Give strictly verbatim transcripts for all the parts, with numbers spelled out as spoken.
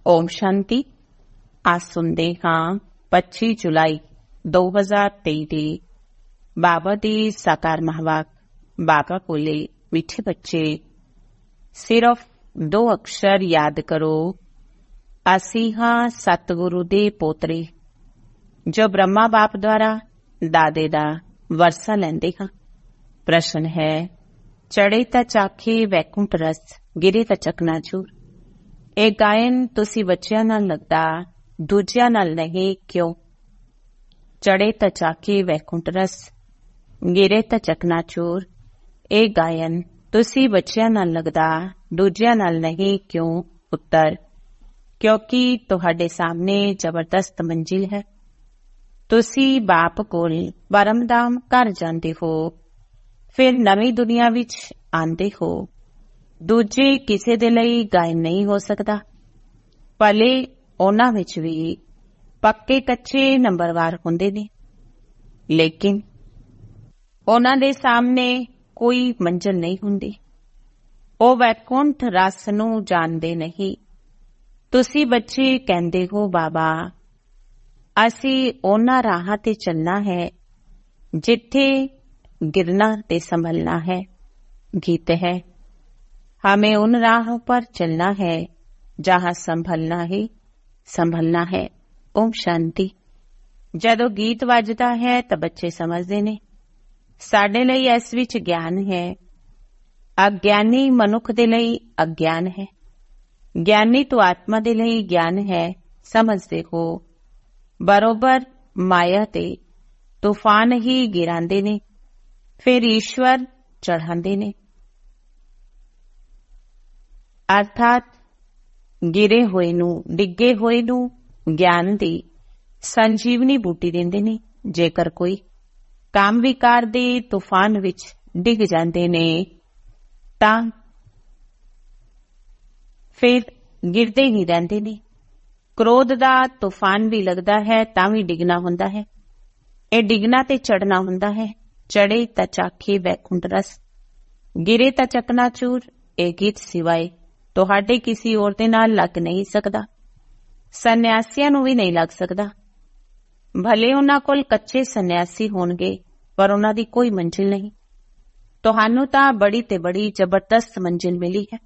ओम शांति। आज सुनते हाँ पच्ची जुलाई दो हज़ार तेई ਦੀ बाबा ਦੀ साकार महवाक। बाबा बोले, मीठे बच्चे सिर्फ दो अक्षर याद करो, असी हाँ सतगुरु दे पोतरे जो ब्रह्मा बाप द्वारा दादे दा वरसा लेंदे हाँ। प्रश्न है, चढ़े ता चाखे वैकुंठ रस, गिरे ता चकनाचूर। ਇਹ ਗਾਇਨ ਤੁਸੀਂ ਬੱਚਿਆਂ ਨਾਲ ਲੱਗਦਾ, ਦੂਜਿਆਂ ਨਾਲ ਨਹੀਂ, ਕਿਉਂ? ਚੜੇ ਤਾਂ ਚਾਕੇ ਵੈਕੁੰਠ ਰਸ, ਗਿਰੇ ਤਾਂ ਚਕਨਾਚੂਰ। ਇਹ ਗਾਇਨ ਤੁਸੀਂ ਬੱਚਿਆਂ ਨਾਲ ਲੱਗਦਾ, ਦੂਜਿਆਂ ਨਾਲ ਨਹੀਂ, ਕਿਉਂ? ਉੱਤਰ, ਕਿਉਂਕਿ ਤੁਹਾਡੇ ਸਾਹਮਣੇ ਜ਼ਬਰਦਸਤ ਮੰਜ਼ਿਲ ਹੈ। ਤੁਸੀਂ ਬਾਪ ਕੋਲ ਬਰਮਦਾਮ ਘਰ ਜਾਂਦੇ ਹੋ, ਫਿਰ ਨਵੀਂ ਦੁਨੀਆ ਵਿੱਚ ਆਉਂਦੇ ਹੋ। ਦੂਜੇ ਕਿਸੇ ਦੇ ਲਈ ਗਾਇਨ ਨਹੀਂ ਹੋ ਸਕਦਾ। ਭਲੇ ਉਹਨਾਂ ਵਿੱਚ ਵੀ ਪੱਕੇ ਕੱਚੇ ਨੰਬਰਵਾਰ ਹੁੰਦੇ ਨੇ, ਲੇਕਿਨ ਉਹਨਾਂ ਦੇ ਸਾਹਮਣੇ ਕੋਈ ਮੰਜ਼ਿਲ ਨਹੀਂ ਹੁੰਦੀ। ਉਹ ਵੈਕੁੰਠ ਰਸ ਨੂੰ ਜਾਣਦੇ ਨਹੀਂ। ਤੁਸੀਂ ਬੱਚੇ ਕਹਿੰਦੇ ਹੋ, ਬਾਬਾ ਅਸੀਂ ਉਹਨਾਂ ਰਾਹਾਂ ਤੇ ਚੱਲਣਾ ਹੈ ਜਿੱਥੇ ਗਿਰਨਾ ਤੇ ਸੰਭਲਣਾ ਹੈ। ਗੀਤ ਹੈ, हमें उन राहों पर चलना है जहां संभलना ही संभलना है। ओम शांति। जदों गीत वजदा है तो बच्चे समझते ने साडे लई इस विच ज्ञान है, अज्ञानी मनुख दे लई अज्ञान है। ज्ञानी तो आत्मा दे लई ज्ञान है। समझते हो बरोबर माया ते तूफान ही गिरांदे ने, फिर ईश्वर चढ़ांदे ने। अर्थात गिरे होए नू, डिगे होए नू ज्ञान दी संजीवनी बूटी देंदे ने। जेकर कोई काम विकार दे तूफान विच डिग जांदे ने तां फिर गिरदे ही रहंदे ने। क्रोध दा तूफान भी लगदा है तां भी डिगना हुंदा है। ए डिगना ते चढ़ना हुंदा है। चढ़े तां चाखे वैकुंठ रस, गिरे तां चकनाचूर। ए गीत सिवाय ਤੁਹਾਡੇ ਕਿਸੇ ਹੋਰ ਦੇ ਨਾਲ ਲੱਗ ਨਹੀਂ ਸਕਦਾ। ਸੰਨਿਆਸੀਆਂ ਨੂੰ ਵੀ ਨਹੀਂ ਲੱਗ ਸਕਦਾ। ਭਲੇ ਉਹਨਾਂ ਕੋਲ ਕੱਚੇ ਸੰਨਿਆਸੀ ਹੋਣਗੇ, ਪਰ ਉਹਨਾਂ ਦੀ ਕੋਈ ਮੰਜ਼ਿਲ ਨਹੀਂ। ਤੁਹਾਨੂੰ ਤਾਂ ਬੜੀ ਤੇ ਬੜੀ ਜ਼ਬਰਦਸਤ ਮੰਜ਼ਿਲ ਮਿਲੀ ਹੈ।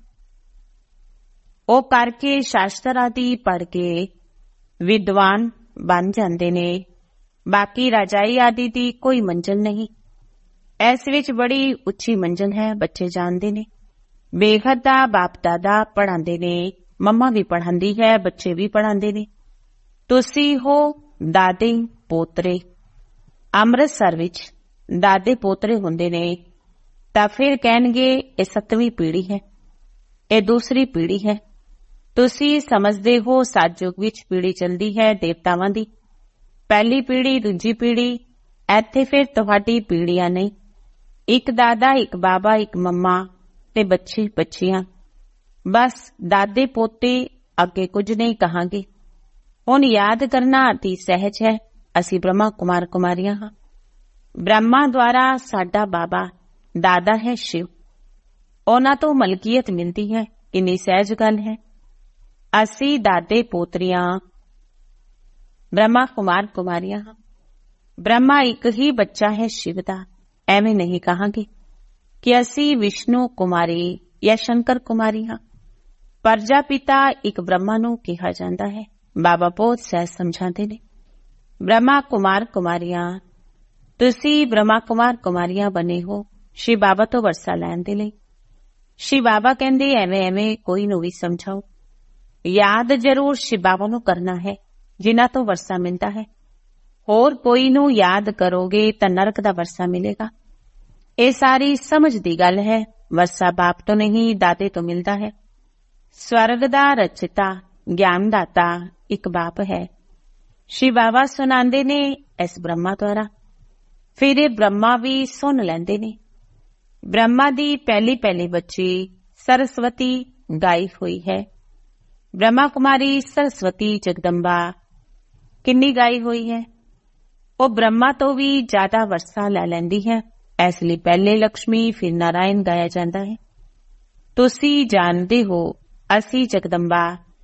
ਉਹ ਕਰਕੇ ਸ਼ਾਸਤਰ ਆਦਿ ਪੜ੍ਹ ਕੇ ਵਿਦਵਾਨ ਬਣ ਜਾਂਦੇ ਨੇ। ਬਾਕੀ ਰਾਜਾਈ ਆਦਿ ਦੀ ਕੋਈ ਮੰਜ਼ਿਲ ਨਹੀਂ। ਇਸ ਵਿੱਚ ਬੜੀ ਉੱਚੀ ਮੰਜ਼ਿਲ ਹੈ, ਬੱਚੇ ਜਾਣਦੇ ਨੇ। ਬੇਹੱਦ ਦਾ ਬਾਪ ਦਾਦਾ ਪੜ੍ਹਾਉਂਦੇ ਨੇ, ਮੰਮਾ ਵੀ ਪੜ੍ਹਾਉਂਦੀ ਹੈ, ਬੱਚੇ ਵੀ ਪੜ੍ਹਾਉਂਦੇ ਨੇ। ਤੁਸੀਂ ਹੋ ਦਾਦੇ ਪੋਤਰੇ। ਅੰਮ੍ਰਿਤਸਰ ਵਿੱਚ ਦਾਦੇ ਪੋਤਰੇ ਹੁੰਦੇ ਨੇ ਤਾਂ ਫਿਰ ਕਹਿਣਗੇ ਇਹ ਸੱਤਵੀਂ ਪੀੜ੍ਹੀ ਹੈ, ਇਹ ਦੂਸਰੀ ਪੀੜ੍ਹੀ ਹੈ। ਤੁਸੀਂ ਸਮਝਦੇ ਹੋ ਸਤਯੁਗ ਵਿੱਚ ਪੀੜ੍ਹੀ ਚੱਲਦੀ ਹੈ ਦੇਵਤਾਵਾਂ ਦੀ, ਪਹਿਲੀ ਪੀੜ੍ਹੀ, ਦੂਜੀ ਪੀੜ੍ਹੀ। ਇੱਥੇ ਫਿਰ ਤੁਹਾਡੀ ਪੀੜ੍ਹੀਆਂ ਨਹੀਂ, ਇੱਕ ਦਾਦਾ, ਇੱਕ ਬਾਬਾ, ਇੱਕ ਮੰਮਾ ਤੇ ਬੱਚੇ ਬੱਚੀਆਂ। ਬਸ ਦਾਦੇ ਪੋਤੇ, ਅੱਗੇ ਕੁਝ ਨਹੀਂ ਕਹਾਂਗੇ। ਹੁਣ ਯਾਦ ਕਰਨਾ ਅਤੀ ਸਹਿਜ ਹੈ। ਅਸੀਂ ਬ੍ਰਹਮਾ ਕੁਮਾਰ ਕੁਮਾਰੀਆਂ ਹਾਂ। ਬ੍ਰਹਮਾ ਦੁਆਰਾ ਸਾਡਾ ਬਾਬਾ ਦਾਦਾ ਹੈ ਸ਼ਿਵ। ਉਹਨਾਂ ਤੋਂ ਮਲਕੀਅਤ ਮਿਲਦੀ ਹੈ। ਕਿੰਨੀ ਸਹਿਜ ਗੱਲ ਹੈ। ਅਸੀਂ ਦਾਦੇ ਪੋਤਰੀਆਂ ਬ੍ਰਹਮਾ ਕੁਮਾਰ ਕੁਮਾਰੀਆਂ ਹਾਂ। ਬ੍ਰਹਮਾ ਇੱਕ ਹੀ ਬੱਚਾ ਹੈ ਸ਼ਿਵ ਦਾ। ਐਵੇਂ ਨਹੀਂ ਕਹਾਂਗੇ ਕਿ ਅਸੀਂ ਵਿਸ਼ਨੂੰ ਕੁਮਾਰੀ ਜਾਂ ਸ਼ੰਕਰ ਕੁਮਾਰੀ ਹਾਂ। ਪ੍ਰਜਾਪਿਤਾ ਇੱਕ ਬ੍ਰਹਮਾ ਨੂੰ ਕਿਹਾ ਜਾਂਦਾ ਹੈ। ਬਾਬਾ ਬਹੁਤ ਸਹਿਜ ਸਮਝਾਉਂਦੇ ਨੇ। ਬ੍ਰਹਮਾ ਕੁਮਾਰ ਕੁਮਾਰੀਆਂ, ਤੁਸੀਂ ਬ੍ਰਹਮਾ ਕੁਮਾਰ ਕੁਮਾਰੀਆਂ ਬਣੇ ਹੋ ਸ਼ਿਵ ਬਾਬਾ ਤੋਂ ਵਰਸਾ ਲੈਣ ਦੇ ਲਈ। ਸ਼ਿਵ ਬਾਬਾ ਕਹਿੰਦੇ ਐਵੇਂ ਐਵੇਂ ਕੋਈ ਨੂੰ ਵੀ ਸਮਝਾਓ। ਯਾਦ ਜ਼ਰੂਰ ਸ਼ਿਵ ਬਾਬਾ ਨੂੰ ਕਰਨਾ ਹੈ ਜਿਨ੍ਹਾਂ ਤੋਂ ਵਰਸਾ ਮਿਲਦਾ ਹੈ। ਹੋਰ ਕੋਈ ਨੂੰ ਯਾਦ ਕਰੋਗੇ ਤਾਂ ਨਰਕ ਦਾ ਵਰਸਾ ਮਿਲੇਗਾ। ਇਹ ਸਾਰੀ ਸਮਝ ਦੀ ਗੱਲ ਹੈ। ਵਰਸਾ ਬਾਪ ਤੋਂ ਨਹੀਂ, ਦਾਦੇ ਤੋਂ ਮਿਲਦਾ ਹੈ। ਸਵਰਗ ਦਾ ਰਚਿਤਾ ਗਿਆਨ ਦਾਤਾ ਇੱਕ ਬਾਪ ਹੈ। ਸ਼ਿਵ ਬਾਬਾ ਸੁਣਾਉਂਦੇ ਨੇ ਇਸ ਬ੍ਰਹਮਾ ਦੁਆਰਾ। ਫਿਰ ਇਹ ਬ੍ਰਹਮਾ ਵੀ ਸੁਣ ਲੈਂਦੇ ਨੇ। ਬ੍ਰਹਮਾ ਦੀ ਪਹਿਲੀ ਪਹਿਲੀ ਬੱਚੀ ਸਰਸਵਤੀ ਗਾਈ ਹੋਈ ਹੈ। ਬ੍ਰਹਮਾ ਕੁਮਾਰੀ ਸਰਸਵਤੀ ਜਗਦੰਬਾ ਕਿੰਨੀ ਗਾਈ ਹੋਈ ਹੈ। ਉਹ ਬ੍ਰਹਮਾ ਤੋਂ ਵੀ ਜ਼ਿਆਦਾ ਵਰਸਾ ਲੈ ਲੈਂਦੀ ਹੈ। ਇਸ ਲਈ ਪਹਿਲੇ ਲਕਸ਼ਮੀ ਫਿਰ ਨਾਰਾਇਣ ਗਾਇਆ ਜਾਂਦਾ ਹੈ। ਤੁਸੀਂ ਜਾਣਦੇ ਹੋ ਅਸੀਂ ਜਗਦੰਬਾ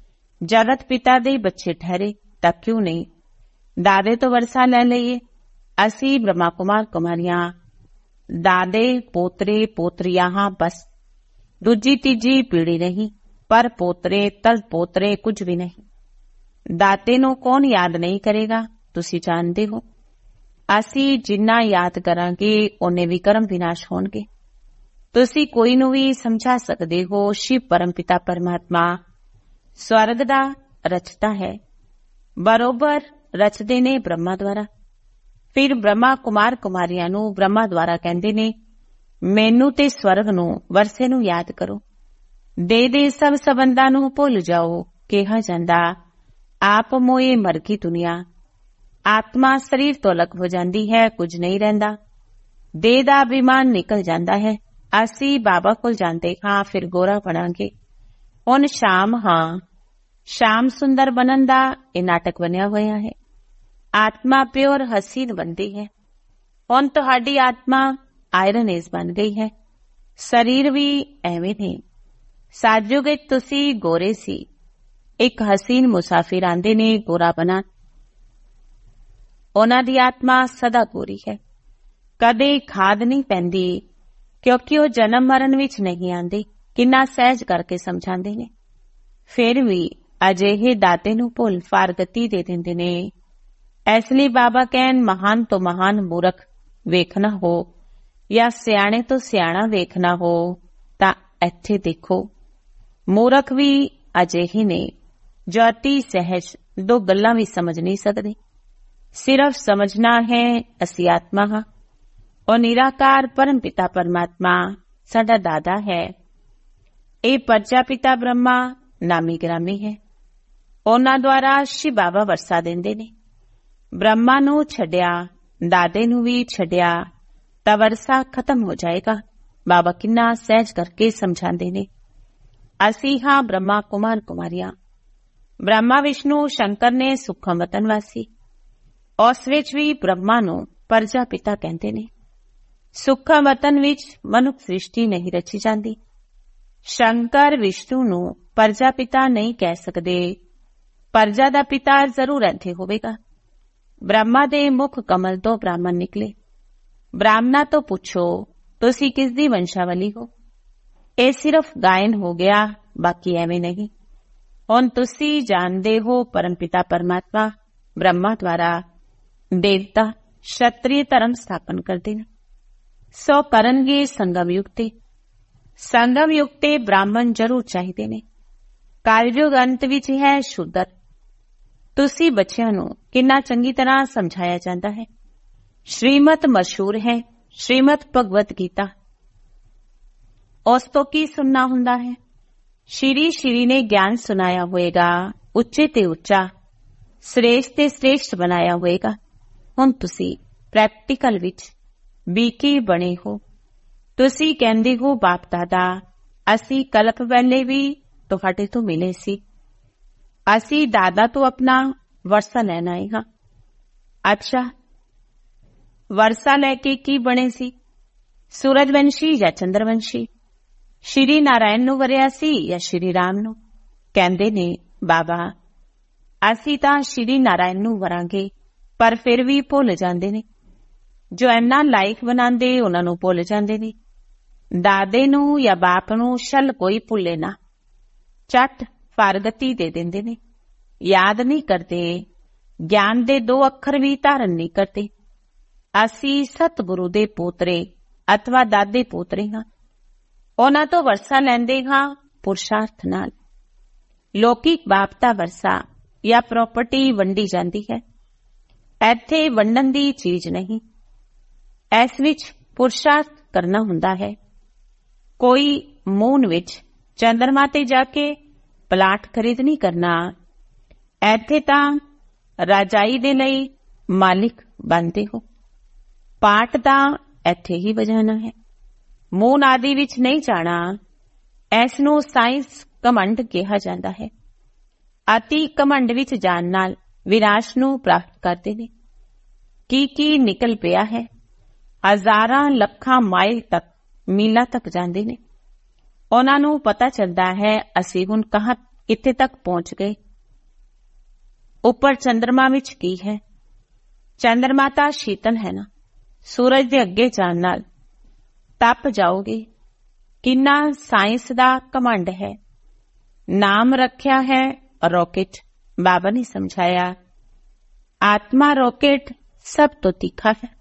ਜਗਤ ਪਿਤਾ ਦੇ ਬੱਚੇ ਠਹਿਰੇ ਤਾਂ ਕਿਉਂ ਨਹੀਂ ਦਾਦੇ ਤੋਂ ਵਰਸਾ ਲੈ ਲਈਏ। ਅਸੀਂ ਬ੍ਰਹਮਾ ਕੁਮਾਰ ਕੁਮਾਰੀਆਂ ਦਾਦੇ ਪੋਤਰੇ ਪੋਤਰੀਆਂ ਹਾਂ ਬਸ। ਦੂਜੀ ਤੀਜੀ ਪੀੜੀ ਨਹੀਂ, ਪਰ ਪੋਤਰੇ ਤਲ ਪੋਤਰੇ ਕੁਝ ਵੀ ਨਹੀਂ। ਦਾਤੇ ਨੂੰ ਕੌਣ ਯਾਦ ਨਹੀਂ ਕਰੇਗਾ, ਤੁਸੀਂ ਜਾਣਦੇ ਹੋ। ਅਸੀਂ ਜਿੰਨਾ ਯਾਦ ਕਰਾਂਗੇ ਓਨੇ ਵੀ ਕਰਮ ਵਿਨਾਸ਼ ਹੋਣਗੇ। ਤੁਸੀਂ ਕੋਈ ਨੂੰ ਵੀ ਸਮਝਾ ਸਕਦੇ ਹੋ। ਸ਼ਿਵ ਪਰਮ ਪਿਤਾ ਪਰਮਾਤਮਾ ਸਵਰਗ ਦਾ ਰਚਤਾ ਹੈ, ਬਰੋਬਰ ਰਚਦੇ ਨੇ ਬ੍ਰਹਮਾ ਦੁਆਰਾ। ਫਿਰ ਬ੍ਰਹਮਾ ਕੁਮਾਰ ਕੁਮਾਰੀਆਂ ਨੂੰ ਬ੍ਰਹਮਾ ਦੁਆਰਾ ਕਹਿੰਦੇ ਨੇ, ਮੈਨੂੰ ਤੇ ਸਵਰਗ ਨੂੰ ਵਰਸੇ ਨੂੰ ਯਾਦ ਕਰੋ। ਦੇ ਦੇ ਸਭ ਸੰਬੰਧਾਂ ਨੂੰ ਭੁੱਲ ਜਾਓ। ਕਿਹਾ ਜਾਂਦਾ ਆਪ ਮੋਏ ਮਰ ਗਈ ਦੁਨੀਆ। ਆਤਮਾ ਸਰੀਰ ਤੋਂ ਅਲੱਗ ਹੋ ਜਾਂਦੀ ਹੈ, ਕੁਝ ਨਹੀਂ ਰਹਿੰਦਾ। ਦੇਹ ਦਾ ਅਭਿਮਾਨ ਨਿਕਲ ਜਾਂਦਾ ਹੈ। ਅਸੀਂ ਬਾਬਾ ਕੋਲ ਜਾਂਦੇ ਹਾਂ, ਫਿਰ ਗੋਰਾ ਬਣਾਂਗੇ। ਹੁਣ ਸ਼ਾਮ ਹਾਂ, ਸ਼ਾਮ ਸੁੰਦਰ ਬਣਨ ਦਾ ਇਹ ਨਾਟਕ ਬਣਿਆ ਹੋਇਆ ਹੈ। ਆਤਮਾ ਪਿਓਰ ਹਸੀਨ ਬਣਦੀ ਹੈ। ਹੁਣ ਤੁਹਾਡੀ ਆਤਮਾ ਆਇਰਨ ਏਜ ਬਣ ਗਈ ਹੈ। ਸਰੀਰ ਵੀ ਐਵੇਂ ਨੇ। ਸਾਜੁਗ ਵਿੱਚ ਤੁਸੀਂ ਗੋਰੇ ਸੀ। ਇੱਕ ਹਸੀਨ ਮੁਸਾਫਿਰ ਆਂਦੇ ਨੇ ਗੋਰਾ ਬਣਾ। ਉਹਨਾਂ ਦੀ ਆਤਮਾ ਸਦਾ ਗੋਰੀ ਹੈ, ਕਦੇ ਖਾਦ ਨਹੀਂ ਪੈਂਦੀ, ਕਿਉਂਕਿ ਉਹ ਜਨਮ ਮਰਨ ਵਿੱਚ ਨਹੀਂ ਆਂਦੇ। ਕਿੰਨਾ ਸਹਿਜ ਕਰਕੇ ਸਮਝਾਉਂਦੇ ਨੇ। ਫਿਰ ਵੀ ਅਜਿਹੇ ਦਾਤੇ ਨੂੰ ਭੁੱਲ ਫਾਰਗਤੀ ਦੇ ਦਿੰਦੇ ਨੇ। ਇਸ ਲਈ ਬਾਬਾ ਕਹਿਣ ਮਹਾਨ ਤੋਂ ਮਹਾਨ ਮੂਰਖ ਵੇਖਣਾ ਹੋ ਜਾਂ ਸਿਆਣੇ ਤੋਂ ਸਿਆਣਾ ਵੇਖਣਾ ਹੋ ਤਾਂ ਇੱਥੇ ਦੇਖੋ। ਮੂਰਖ ਵੀ ਅਜਿਹੇ ਨੇ ਜੋ ਅਤੀ ਸਹਿਜ ਦੋ ਗੱਲਾਂ ਵੀ ਸਮਝ ਨਹੀਂ ਸਕਦੇ। ਸਿਰਫ ਸਮਝਣਾ ਹੈ ਅਸੀਂ ਆਤਮਾ ਹਾਂ। ਉਹ ਨਿਰਾਕਾਰ ਪਰਮ ਪਿਤਾ ਪਰਮਾਤਮਾ ਸਾਡਾ ਦਾਦਾ ਹੈ। ਇਹ ਪ੍ਰਜਾਪਿਤਾ ਬ੍ਰਹਮਾ ਨਾਮੀ ਗ੍ਰਾਮੀ ਹੈ। ਉਹਨਾਂ ਦੁਆਰਾ ਸ਼ਿਵ ਬਾਬਾ ਵਰਸਾ ਦਿੰਦੇ ਨੇ। ਬ੍ਰਹਮਾ ਨੂੰ ਛੱਡਿਆ, ਦਾਦੇ ਨੂੰ ਵੀ ਛੱਡਿਆ ਤਾਂ ਵਰਸਾ ਖਤਮ ਹੋ ਜਾਏਗਾ। ਬਾਬਾ ਕਿੰਨਾ ਸਹਿਜ ਕਰਕੇ ਸਮਝਾਉਂਦੇ ਨੇ। ਅਸੀਂ ਹਾਂ ਬ੍ਰਹਮਾ ਕੁਮਾਰ ਕੁਮਾਰੀਆਂ। ਬ੍ਰਹਮਾ ਵਿਸ਼ਨੂੰ ਸ਼ੰਕਰ ਨੇ ਸੁਖਮ ਵਤਨ ਵਾਸੀ। ਉਸ ਵਿੱਚ ਵੀ ਬ੍ਰਹਮਾ ਨੂੰ ਪ੍ਰਜਾਪਿਤਾ ਕਹਿੰਦੇ ਨੇ। ਸੁਖਮ ਵਤਨ ਵਿੱਚ ਮਨੁੱਖ ਸ੍ਰਿਸ਼ਟੀ ਨਹੀਂ ਰਚੀ ਜਾਂਦੀ। ਸ਼ੰਕਰ ਵਿਸ਼ਨੂੰ ਨੂੰ ਪ੍ਰਜਾਪਿਤਾ ਨਹੀਂ ਕਹਿ ਸਕਦੇ। ਪ੍ਰਜਾ ਦਾ ਪਿਤਾ ਜ਼ਰੂਰ ਇੱਥੇ ਹੋਵੇਗਾ। ਬ੍ਰਹਮਾ ਦੇ ਮੁਖ ਕਮਲ ਤੋਂ ਬ੍ਰਾਹਮਣ ਨਿਕਲੇ। ਬ੍ਰਾਹਮਣਾ ਤੋਂ ਪੁੱਛੋ ਤੁਸੀਂ ਕਿਸ ਦੀ ਵੰਸ਼ਾਵਲੀ ਹੋ। ਇਹ ਸਿਰਫ ਗਾਇਨ ਹੋ ਗਿਆ, ਬਾਕੀ ਐਵੇਂ ਨਹੀਂ। ਹੁਣ ਤੁਸੀਂ ਜਾਣਦੇ ਹੋ ਪਰਮ ਪਿਤਾ ਪਰਮਾਤਮਾ ਬ੍ਰਹਮਾ ਦੁਆਰਾ ਦੇਵਤਾ ਸ਼ਤਰੀ ਧਰਮ ਸਥਾਪਨ ਕਰਦੇ ਨੇ। ਸੋ ਕਰਨਗੇ ਸੰਗਮ ਯੁਕਤੇ। ਸੰਗਮ ਯੁਕਤੇ ਬ੍ਰਾਹਮਣ ਜ਼ਰੂਰ ਚਾਹੀਦੇ ਨੇ। ਕਲਯੁਗ ਅੰਤ ਵਿੱਚ ਹੈ ਸ਼ੂਦਰ। ਤੁਸੀਂ ਬੱਚਿਆਂ ਨੂੰ ਕਿੰਨਾ ਚੰਗੀ ਤਰ੍ਹਾਂ ਸਮਝਾਇਆ ਜਾਂਦਾ ਹੈ। ਸ਼੍ਰੀਮਤ ਮਸ਼ਹੂਰ ਹੈ, ਸ਼੍ਰੀਮਤ ਭਗਵਤ ਗੀਤਾ। ਉਸ ਤੋਂ ਕੀ ਸੁਣਨਾ ਹੁੰਦਾ ਹੈ। ਸ਼੍ਰੀ ਸ਼੍ਰੀ ਨੇ ਗਿਆਨ ਸੁਣਾਇਆ ਹੋਏਗਾ, ਉੱਚੇ ਤੇ ਉੱਚਾ, ਸ੍ਰੇਸ਼ਟ ਤੇ ਸ੍ਰੇਸ਼ਟ ਬਣਾਇਆ ਹੋਏਗਾ। ਹੁਣ ਤੁਸੀਂ ਪ੍ਰੈਕਟੀਕਲ ਵਿੱਚ ਬੀਕੇ ਬਣੇ ਹੋ। ਤੁਸੀਂ ਕਹਿੰਦੇ ਹੋ ਬਾਪ ਦਾਦਾ ਅਸੀਂ ਕਲਪ ਵੇਲੇ ਵੀ ਤੁਹਾਡੇ ਤੋਂ ਮਿਲੇ ਸੀ। ਅਸੀਂ ਦਾਦਾ ਤੋਂ ਆਪਣਾ ਵਰਸਾ ਲੈਣ ਆਏ ਹਾਂ। ਅੱਛਾ, ਵਰਸਾ ਲੈ ਕੇ ਕੀ ਬਣੇ ਸੀ। ਸੂਰਜਵੰਸ਼ੀ ਜਾਂ ਚੰਦਰਵੰਸ਼ੀ। ਸ਼੍ਰੀ ਨਾਰਾਇਣ ਨੂੰ ਵਰਿਆ ਸੀ ਜਾਂ ਸ਼੍ਰੀ ਰਾਮ ਨੂੰ। ਕਹਿੰਦੇ ਨੇ ਬਾਬਾ ਅਸੀਂ ਤਾਂ ਸ਼੍ਰੀ ਨਾਰਾਇਣ ਨੂੰ ਵਰਾਂਗੇ, ਪਰ ਫਿਰ ਵੀ ਭੁੱਲ ਜਾਂਦੇ ਨੇ। ਜੋ ਇੰਨਾ ਲਾਇਕ ਬਣਾਉਂਦੇ ਉਹਨਾਂ ਨੂੰ ਭੁੱਲ ਜਾਂਦੇ ਨੇ। ਦਾਦੇ ਨੂੰ ਜਾਂ ਬਾਪ ਨੂੰ ਛਲ ਕੋਈ ਭੁੱਲੇ ਨਾ। ਝੱਟ ਫਾਰਗਤੀ ਦੇ ਦਿੰਦੇ ਨੇ। ਯਾਦ ਨਹੀਂ ਕਰਦੇ। ਗਿਆਨ ਦੇ ਦੋ ਅੱਖਰ ਵੀ ਧਾਰਨ ਨਹੀਂ ਕਰਦੇ। ਅਸੀਂ ਸਤਿਗੁਰੂ ਦੇ ਪੋਤਰੇ ਅਥਵਾ ਦਾਦੇ ਪੋਤਰੇ ਹਾਂ। ਉਹਨਾਂ ਤੋਂ ਵਰਸਾ ਲੈਂਦੇ ਹਾਂ ਪੁਰਸ਼ਾਰਥ ਨਾਲ। ਲੌਕਿਕ ਬਾਪ ਦਾ ਵਰਸਾ ਜਾਂ ਪ੍ਰਾਪਰਟੀ ਵੰਡੀ ਜਾਂਦੀ ਹੈ। ਇੱਥੇ ਵੰਡਣ ਦੀ ਚੀਜ਼ ਨਹੀਂ। ਇਸ ਵਿੱਚ ਪੁਰਸ਼ਾਰਥ ਕਰਨਾ ਹੁੰਦਾ ਹੈ। ਕੋਈ ਮੂਨ ਵਿੱਚ ਚੰਦਰਮਾ ਤੇ ਜਾ ਕੇ ਪਲਾਟ ਖਰੀਦ ਨਹੀਂ ਕਰਨਾ। ਇੱਥੇ ਤਾਂ ਰਾਜਾਈ ਦੇ ਲਈ ਮਾਲਿਕ ਬਣਦੇ ਹੋ। ਪਾਠ ਤਾਂ ਇੱਥੇ ਹੀ ਵਜਾਣਾ ਹੈ। ਮੂਨ ਆਦਿ ਵਿੱਚ ਨਹੀਂ ਜਾਣਾ। ਇਸ ਨੂੰ ਸਾਇੰਸ ਕਮੰਡ ਕਿਹਾ ਜਾਂਦਾ ਹੈ। ਅਤੀ ਕਮੰਡ ਵਿੱਚ ਜਾਣ ਨਾਲ ਵਿਨਾਸ਼ ਨੂੰ ਪ੍ਰਾਪਤ ਕਰਦੇ ਨੇ। ਕੀ ਕੀ ਨਿਕਲ ਪਿਆ ਹੈ। ਹਜ਼ਾਰਾਂ ਲੱਖਾਂ ਮਾਈਲ ਤੱਕ, ਮੀਲਾਂ ਤੱਕ ਜਾਂਦੇ ਨੇ। ਉਹਨਾਂ ਨੂੰ ਪਤਾ ਚੱਲਦਾ ਹੈ ਅਸੀਂ ਹੁਣ ਕਹਾਂ ਕਿੱਥੇ ਤੱਕ ਪਹੁੰਚ ਗਏ। ਉੱਪਰ ਚੰਦਰਮਾ ਵਿੱਚ ਕੀ ਹੈ? ਚੰਦਰਮਾ ਤਾਂ ਸ਼ੀਤਲ ਹੈ ਨਾ। ਸੂਰਜ ਦੇ ਅੱਗੇ ਜਾਣ ਨਾਲ ਤਪ ਜਾਓਗੇ। ਕਿੰਨਾ ਸਾਇੰਸ ਦਾ ਘਮੰਡ ਹੈ। ਨਾਮ ਰੱਖਿਆ ਹੈ ਰੌਕੇਟ। ਬਾਬਾ ਨੇ ਸਮਝਾਇਆ ਆਤਮਾ ਰੌਕੇਟ ਸਭ ਤੋਂ ਤਿੱਖਾ ਹੈ।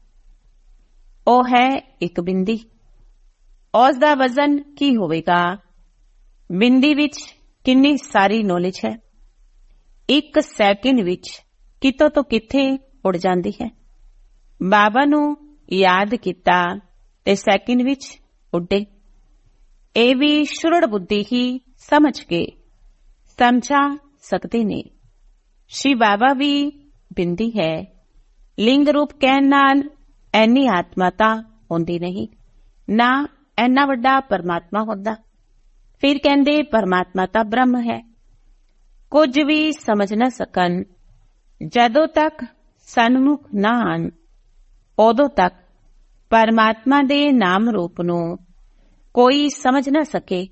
ਉਹ ਹੈ ਇੱਕ ਬਿੰਦੀ। ਉਸ ਦਾ ਵਜ਼ਨ ਕੀ ਹੋਵੇਗਾ? ਬਿੰਦੀ ਵਿੱਚ ਕਿੰਨੀ ਸਾਰੀ ਨੌਲੇਜ ਹੈ। ਇੱਕ ਸੈਕਿੰਡ ਵਿੱਚ ਕਿਤੋਂ ਤੋਂ ਕਿੱਥੇ ਉੜ ਜਾਂਦੀ ਹੈ। ਬਾਬਾ ਨੂੰ ਯਾਦ ਕੀਤਾ ਤੇ ਸੈਕਿੰਡ ਵਿੱਚ ਉੱਡੇ। ਇਹ ਵੀ ਸ਼ੁਰੜ ਬੁੱਧੀ ਹੀ ਸਮਝ ਕੇ ਸਮਝਾ ਸਕਦੇ ਨੇ। ਸ਼੍ਰੀ ਬਾਬਾ ਵੀ ਬਿੰਦੀ ਹੈ। ਲਿੰਗ ਰੂਪ ਕਹਿਣ ਨਾਲ ਐਨੀ ਆਤਮਾ ਤਾਂ ਹੁੰਦੀ ਨਹੀਂ ਨਾ, ਐਨਾ ਵੱਡਾ ਪਰਮਾਤਮਾ ਹੁੰਦਾ। ਫਿਰ ਕਹਿੰਦੇ ਪਰਮਾਤਮਾ ਤਾਂ ਬ੍ਰਹਮ ਹੈ। ਕੁਝ ਵੀ ਸਮਝ ਨਾ ਸਕਣ। ਜਦੋਂ ਤੱਕ ਸਨਮੁਖ ਨਾ ਆਣ ਉਦੋਂ ਤੱਕ ਪਰਮਾਤਮਾ ਦੇ ਨਾਮ ਰੂਪ ਨੂੰ ਕੋਈ ਸਮਝ ਨਾ ਸਕੇ।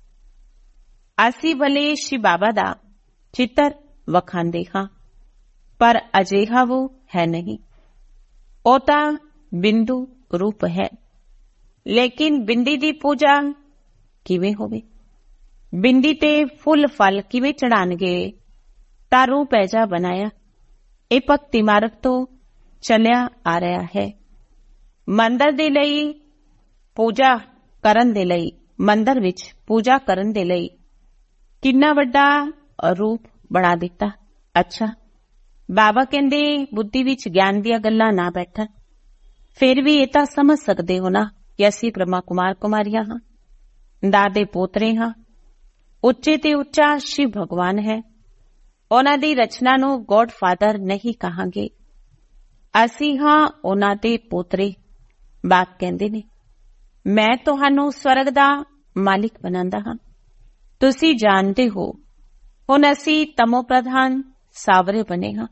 ਅਸੀਂ ਭਲੇ ਸ਼੍ਰੀ ਬਾਬਾ ਦਾ ਚਿੱਤਰ ਵਿਖਾਉਂਦੇ ਹਾਂ, ਪਰ ਅਜਿਹਾ ਉਹ ਹੈ ਨਹੀਂ। ਉਹ ਤਾਂ ਬਿੰਦੂ ਰੂਪ ਹੈ। ਲੇਕਿਨ ਬਿੰਦੀ ਦੀ ਪੂਜਾ ਕਿਵੇਂ ਹੋਵੇ? ਬਿੰਦੀ ਤੇ ਫੁੱਲ ਫਲ ਕਿਵੇਂ ਚੜਾਣਗੇ? ਤਾਂ ਰੂਪ ਐਜਾ ਬਣਾਇਆ। ਇਹ ਭਗਤੀ ਮਾਰਗ ਤੋਂ ਚੱਲਿਆ ਆ ਰਿਹਾ ਹੈ। ਮੰਦਰ ਦੇ ਲਈ ਪੂਜਾ ਕਰਨ ਦੇ ਲਈ, ਮੰਦਰ ਵਿੱਚ ਪੂਜਾ ਕਰਨ ਦੇ ਲਈ ਕਿੰਨਾ ਵੱਡਾ ਰੂਪ ਬਣਾ ਦਿੱਤਾ। ਅੱਛਾ, ਬਾਬਾ ਕਹਿੰਦੇ ਬੁੱਧੀ ਵਿੱਚ ਗਿਆਨ ਦੀਆਂ ਗੱਲਾਂ ਨਾ ਬੈਠਣ। ਫਿਰ ਵੀ ਇਹ ਤਾਂ ਸਮਝ ਸਕਦੇ ਹੋ ਨਾ ਕਿ ਅਸੀਂ ਬ੍ਰਹਮਾ ਕੁਮਾਰ ਕੁਮਾਰੀਆਂ ਹਾਂ, ਦਾਦੇ ਪੋਤਰੇ ਹਾਂ। ਉੱਚੇ ਤੇ ਉੱਚਾ ਸ਼ਿਵ ਭਗਵਾਨ ਹੈ। ਉਹਨਾਂ ਦੀ ਰਚਨਾ ਨੂੰ ਗੋਡ ਫਾਦਰ ਨਹੀਂ ਕਹਾਂਗੇ। ਅਸੀਂ ਹਾਂ ਉਹਨਾਂ ਦੇ ਪੋਤਰੇ। ਬਾਪ ਕਹਿੰਦੇ ਨੇ ਮੈਂ ਤੁਹਾਨੂੰ ਸਵਰਗ ਦਾ ਮਾਲਿਕ ਬਣਾਉਂਦਾ ਹਾਂ। ਤੁਸੀਂ ਜਾਣਦੇ ਹੋ ਹੁਣ ਅਸੀਂ ਤਮੋ ਪ੍ਰਧਾਨ ਸਾਵਰੇ ਬਣੇ ਹਾਂ।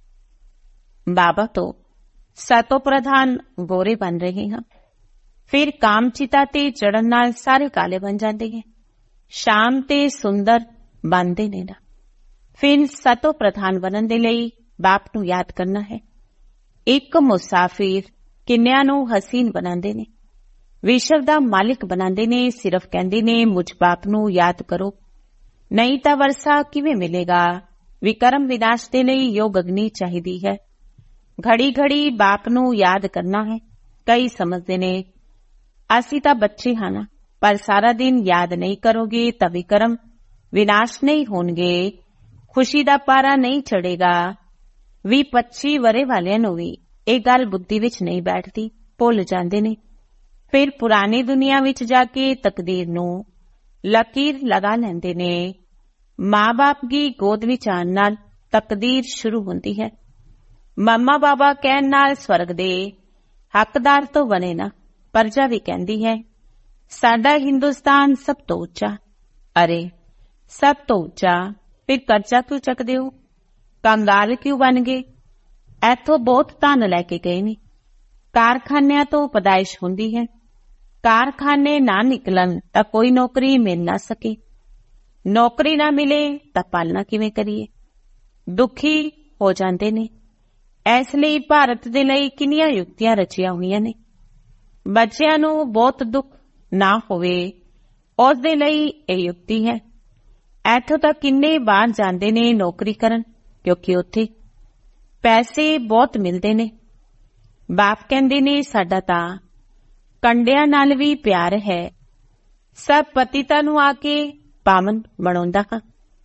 ਬਾਬਾ ਤੋਂ ਸਤੋ ਪ੍ਰਧਾਨ ਗੋਰੇ ਬਣ ਰਹੇ ਹਾਂ। ਫਿਰ ਕਾਮਚਿਤਾ ਤੇ ਚੜਨ ਨਾਲ ਸਾਰੇ ਕਾਲੇ ਬਣ ਜਾਂਦੇ ਹੈ। ਸ਼ਾਮ ਤੇ ਸੁੰਦਰ ਬਣਦੇ ਨੇ ਨਾ। ਫਿਰ ਸਤੋ ਪ੍ਰਧਾਨ ਬਣਨ ਦੇ ਲਈ ਬਾਪ ਨੂੰ ਯਾਦ ਕਰਨਾ ਹੈ। ਇੱਕ ਮੁਸਾਫਿਰ ਕਿੰਨਿਆਂ ਨੂੰ ਹਸੀਨ ਬਣਾਉਂਦੇ ਨੇ, ਵਿਸ਼ਵ ਦਾ ਮਾਲਿਕ ਬਣਾਉਂਦੇ ਨੇ। ਸਿਰਫ ਕਹਿੰਦੇ ਨੇ ਮੁਝ ਬਾਪ ਨੂੰ ਯਾਦ ਕਰੋ, ਨਹੀਂ ਤਾਂ ਵਰਸਾ ਕਿਵੇਂ ਮਿਲੇਗਾ। ਵਿਕਰਮ ਵਿਨਾਸ਼ ਦੇ ਲਈ ਯੋਗ ਅਗਨੀ ਚਾਹੀਦੀ ਹੈ। ਘੜੀ ਘੜੀ ਬਾਪ ਨੂੰ ਯਾਦ ਕਰਨਾ ਹੈ। ਕਈ ਸਮਝਦੇ ਨੇ ਅਸੀਂ ਤਾਂ ਬੱਚੇ ਹਾਂ ਨਾ, ਪਰ ਸਾਰਾ ਦਿਨ ਯਾਦ ਨਹੀਂ ਕਰੋਗੇ ਤਾਂ ਵਿਕਰਮ ਵਿਨਾਸ਼ ਨਹੀਂ ਹੋਣਗੇ, ਖੁਸ਼ੀ ਦਾ ਪਾਰਾ ਨਹੀਂ ਚੜੇਗਾ। ਵੀਹ ਪੱਚੀ ਵਰੇ ਵਾਲਿਆਂ ਨੂੰ ਵੀ ਇਹ ਗੱਲ ਬੁੱਧੀ ਵਿੱਚ ਨਹੀਂ ਬੈਠਦੀ, ਭੁੱਲ ਜਾਂਦੇ ਨੇ। ਫਿਰ ਪੁਰਾਣੀ ਦੁਨੀਆ ਵਿੱਚ ਜਾ ਕੇ ਤਕਦੀਰ ਨੂੰ ਲਕੀਰ ਲਗਾ ਲੈਂਦੇ ਨੇ। ਮਾਂ ਬਾਪ ਦੀ ਗੋਦ ਵਿੱਚ ਆਉਣ ਨਾਲ ਤਕਦੀਰ ਸ਼ੁਰੂ ਹੁੰਦੀ ਹੈ। ਮੰਮਾ ਬਾਬਾ ਕਹਿਣ ਨਾਲ ਸਵਰਗ ਦੇ ਹੱਕਦਾਰ ਤੋਂ ਬਣੇ ਨਾ। ਪਰਜਾ ਵੀ ਕਹਿੰਦੀ ਹੈ ਸਾਡਾ ਹਿੰਦੁਸਤਾਨ ਸਭ ਤੋਂ ਉੱਚਾ। ਅਰੇ ਸਭ ਤੋਂ ਉੱਚਾ, ਫਿਰ ਕਰਜ਼ਾ ਕਿਉਂ ਚੱਕਦੇ ਹੋ? ਕੰਗਾਲ ਕਿਉਂ ਬਣ ਗਏ? ਇੱਥੋਂ ਬਹੁਤ ਧਨ ਲੈ ਕੇ ਗਏ ਨੇ। ਕਾਰਖਾਨਿਆਂ ਤੋਂ ਪੈਦਾਇਸ਼ ਹੁੰਦੀ ਹੈ। ਕਾਰਖਾਨੇ ਨਾ ਨਿਕਲਣ ਤਾਂ ਕੋਈ ਨੌਕਰੀ ਮਿਲ ਨਾ ਸਕੇ। ਨੌਕਰੀ ਨਾ ਮਿਲੇ ਤਾਂ ਪਾਲਣਾ ਕਿਵੇਂ ਕਰੀਏ? ਦੁਖੀ ਹੋ ਜਾਂਦੇ ਨੇ। ਇਸ ਲਈ ਭਾਰਤ ਦੇ ਲਈ ਕਿੰਨੀਆਂ ਯੁਕਤੀਆਂ ਰਚੀਆਂ ਹੋਈਆਂ ਨੇ। ਬੱਚਿਆਂ ਨੂੰ ਬਹੁਤ ਦੁੱਖ ਨਾ ਹੋਵੇ ਉਸ ਦੇ ਲਈ ਇਹ ਯੁਕਤੀ ਹੈ। ਇੱਥੋਂ ਤੱਕ ਕਿੰਨੇ ਬਾਹਰ ਜਾਂਦੇ ਨੇ ਨੌਕਰੀ ਕਰਨ, ਕਿਉਂਕਿ ਉੱਥੇ ਪੈਸੇ ਬਹੁਤ ਮਿਲਦੇ ਨੇ। ਬਾਪ ਕਹਿੰਦੇ ਨੇ ਸਾਡਾ ਤਾਂ ਕੰਡਿਆਂ ਨਾਲ ਵੀ ਪਿਆਰ ਹੈ। ਸਭ ਪਤਿਤਾਂ ਨੂੰ ਆ ਕੇ ਪਾਵਨ ਬਣਾਉਂਦਾ ਹਾਂ।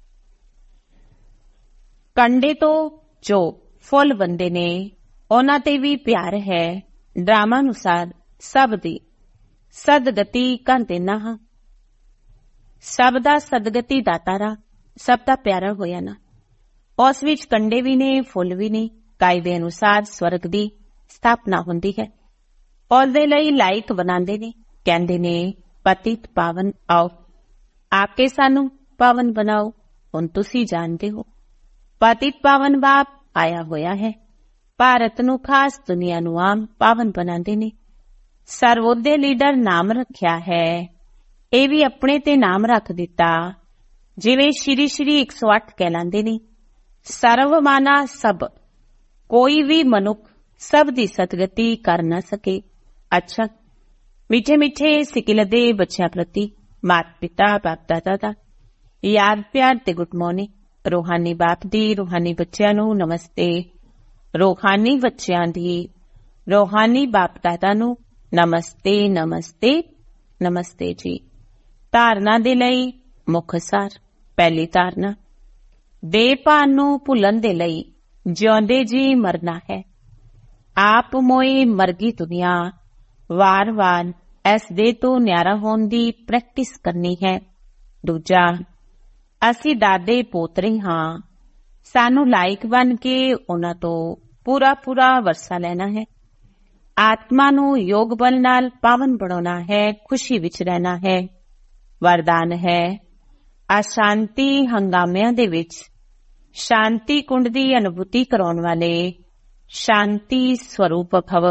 ਕੰਡੇ ਤੋਂ ਜੋ ਫੁੱਲ ਬੰਦੇ ਨੇ ਉਹਨਾਂ ਤੇ ਵੀ ਪਿਆਰ ਹੈ। ਡਰਾਮਾ ਅਨੁਸਾਰ ਸਭ ਦੀ ਸਦਗਤੀ ਕਰ ਦੇਣਾ ਹਾਂ। ਸਭ ਦਾ ਸਦਗਤੀ ਦਾਤਾਰਾ, ਸਭ ਦਾ ਪਿਆਰਾ ਹੋਇਆ ਨਾ। ਉਸ ਵਿੱਚ ਕੰਡੇ ਵੀ ਨੇ, ਫੁੱਲ ਵੀ ਨੇ। ਕਾਇਦੇ ਅਨੁਸਾਰ ਸਵਰਗ ਦੀ ਸਥਾਪਨਾ ਹੁੰਦੀ ਹੈ। ਉਸ ਦੇ ਲਈ ਲਾਇਕ ਬਣਾਉਂਦੇ ਨੇ। ਕਹਿੰਦੇ ਨੇ ਪਤਿਤ ਪਾਵਨ ਆਓ, ਆ ਕੇ ਸਾਨੂੰ ਪਾਵਨ ਬਣਾਓ। ਹੁਣ ਤੁਸੀਂ ਜਾਣਦੇ ਹੋ ਪਤਿਤ ਪਾਵਨ ਬਾਪ ਆਇਆ ਹੋਇਆ ਹੈ। ਭਾਰਤ ਨੂੰ ਖਾਸ, ਦੁਨੀਆ ਨੂੰ ਆਮ ਪਾਵਨ ਬਣਾਉਂਦੇ ਨੇ। ਸਰਵੋਦਯ ਲੀਡਰ ਨਾਮ ਰੱਖਿਆ ਹੈ। ਇਹ ਵੀ ਆਪਣੇ ਤੇ ਨਾਮ ਰੱਖ ਦਿੱਤਾ। ਜਿਵੇਂ ਸ਼੍ਰੀ ਸ਼੍ਰੀ ਇੱਕ ਸੌ ਅੱਠ ਕਹਿਲਾਂਦੇ ਨੇ। ਸਰਵਮਾਨਾ ਸਭ, ਕੋਈ ਵੀ ਮਨੁੱਖ ਸਭ ਦੀ ਸਤਗਤੀ ਕਰ ਨਾ ਸਕੇ। ਅੱਛਾ, ਮਿੱਠੇ ਮਿੱਠੇ ਸਿੱਕਿਲ ਦੇ ਬੱਚਿਆਂ ਪ੍ਰਤੀ ਮਾਤਾ ਪਿਤਾ ਬਾਪ ਦਾਦਾ ਦਾ ਯਾਦ ਪਿਆਰ ਤੇ ਗੁੱਡ ਮਾਰਨਿੰਗ। ਰੂਹਾਨੀ ਬਾਪ ਦੀ ਰੂਹਾਨੀ ਬੱਚਿਆਂ ਨੂੰ ਨਮਸਤੇ। ਰੂਹਾਨੀ ਬੱਚਿਆਂ ਦੀ ਰੂਹਾਨੀ ਬਾਪ ਦਾਦਾ ਨੂੰ ਨਮਸਤੇ ਨਮਸਤੇ ਨਮਸਤੇ ਜੀ। ਧਾਰਨਾ ਦੇ ਲਈ ਮੁੱਖ ਸਾਰ। ਪਹਿਲੀ ਧਾਰਨਾ, ਦੇਹ ਭਾਨ ਨੂੰ ਭੁੱਲਣ ਦੇ ਲਈ ਜਿਉਂਦੇ ਜੀ ਮਰਨਾ ਹੈ। ਆਪ ਮੋਏ ਮਰਗੀ ਦੁਨੀਆ, ਵਾਰ ਵਾਰ ਇਸ ਦੇਹ ਤੋਂ ਨਿਆਰਾ ਹੋਣ ਦੀ ਪ੍ਰੈਕਟਿਸ ਕਰਨੀ ਹੈ। ਦੂਜਾ, ਅਸੀਂ ਦਾਦੇ ਪੋਤਰੇ ਹਾਂ, ਸਾਨੂੰ ਲਾਇਕ ਬਣ ਕੇ ਉਹਨਾਂ ਤੋਂ ਪੂਰਾ ਪੂਰਾ ਵਰਸਾ ਲੈਣਾ ਹੈ। ਆਤਮਾ ਨੂੰ ਯੋਗ ਬਲ ਨਾਲ ਪਾਵਨ ਬਣਾਉਣਾ ਹੈ, ਖੁਸ਼ੀ ਵਿੱਚ ਰਹਿਣਾ ਹੈ। ਵਰਦਾਨ ਹੈ, ਅਸ਼ਾਂਤੀ ਹੰਗਾਮਿਆਂ ਦੇ ਵਿੱਚ ਸ਼ਾਂਤੀ ਕੁੰਡ ਦੀ ਅਨੁਭੂਤੀ ਕਰਾਉਣ ਵਾਲੇ ਸ਼ਾਂਤੀ ਸਰੂਪ ਭਵ।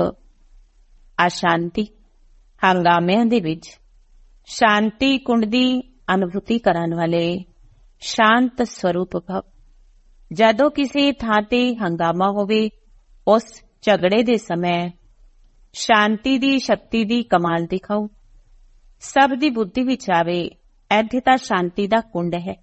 ਅਸ਼ਾਂਤੀ ਹੰਗਾਮਿਆਂ ਦੇ ਵਿੱਚ ਸ਼ਾਂਤੀ ਕੁੰਡ ਦੀ ਅਨੁਭੂਤੀ ਕਰਨ ਵਾਲੇ ਸ਼ਾਂਤ ਸਰੂਪ ਭਵ। ਜਦੋਂ ਕਿਸੇ ਥਾਂ ਤੇ ਹੰਗਾਮਾ ਹੋਵੇ, ਉਸ ਝਗੜੇ ਦੇ ਸਮੇਂ ਸ਼ਾਂਤੀ ਦੀ ਸ਼ਕਤੀ ਦੀ ਕਮਾਲ ਦਿਖਾਓ। ਸਭ ਦੀ ਬੁੱਧੀ ਵਿੱਚ ਆਵੇ, ਇੱਥੇ ਤਾਂ ਸ਼ਾਂਤੀ ਦਾ ਕੁੰਡ ਹੈ।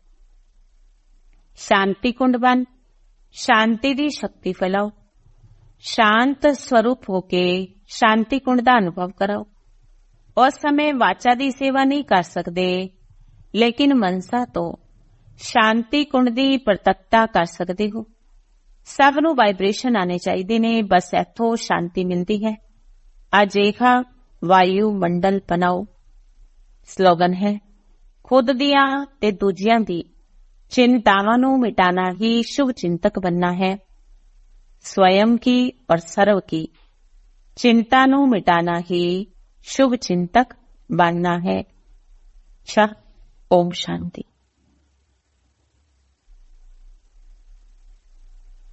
ਸ਼ਾਂਤੀ ਕੁੰਡ ਬਣ ਸ਼ਾਂਤੀ ਦੀ ਸ਼ਕਤੀ ਫੈਲਾਓ। ਸ਼ਾਂਤ ਸਰੂਪ ਹੋ ਕੇ ਸ਼ਾਂਤੀ ਕੁੰਡ ਦਾ ਅਨੁਭਵ ਕਰਾਓ। ਉਸ ਸਮੇਂ ਵਾਚਾ ਦੀ ਸੇਵਾ ਨਹੀਂ ਕਰ ਸਕਦੇ, ਲੇਕਿਨ ਮਨਸਾ ਤੋਂ ਸ਼ਾਂਤੀ ਕੁੰਡ ਦੀ ਪ੍ਰਤੱਖਤਾ ਕਰ ਸਕਦੇ ਹੋ। ਸਭ ਨੂੰ ਵਾਈਬ੍ਰੇਸ਼ਨ ਆਣੇ ਚਾਹੀਦੇ ਨੇ, ਬਸ ਇੱਥੋਂ ਸ਼ਾਂਤੀ ਮਿਲਦੀ ਹੈ। ਅਜਿਹਾ ਵਾਯੂ ਮੰਡਲ ਬਣਾਓ। ਸਲੋਗਨ ਹੈ, ਖੁਦ ਦੀਆਂ ਤੇ ਦੂਜਿਆਂ ਦੀ ਚਿੰਤਾਵਾਂ ਨੂੰ ਮਿਟਾਣਾ ਹੀ ਸ਼ੁਭ ਚਿੰਤਕ ਬਣਨਾ ਹੈ। स्वयं की और सर्व की चिंता ਨੂੰ मिटाना ही शुभ चिंतक बनना है। अच्छा, ओम शांति।